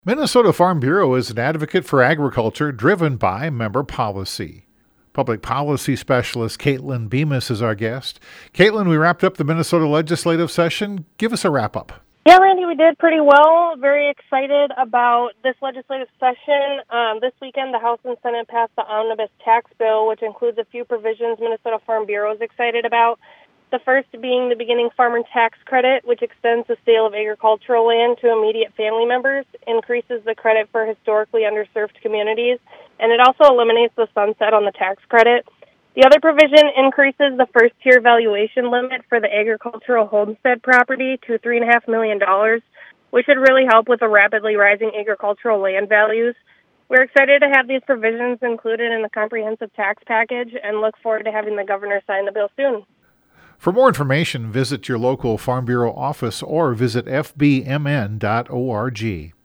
Minnesota Farm Bureau is an advocate for agriculture driven by member policy. Public policy specialist Caitlin Bemis is our guest. Caitlin, we wrapped up the Minnesota legislative session. Give us a wrap-up. Yeah, Randy, we did pretty well. Very excited about this legislative session. This weekend, the House and Senate passed the omnibus tax bill, which includes a few provisions Minnesota Farm Bureau is excited about. The first being the beginning farmer tax credit, which extends the sale of agricultural land to immediate family members, increases the credit for historically underserved communities, and it also eliminates the sunset on the tax credit. The other provision increases the first-tier valuation limit for the agricultural homestead property to $3.5 million, which should really help with the rapidly rising agricultural land values. We're excited to have these provisions included in the comprehensive tax package and look forward to having the governor sign the bill soon. For more information, visit your local Farm Bureau office or visit fbmn.org.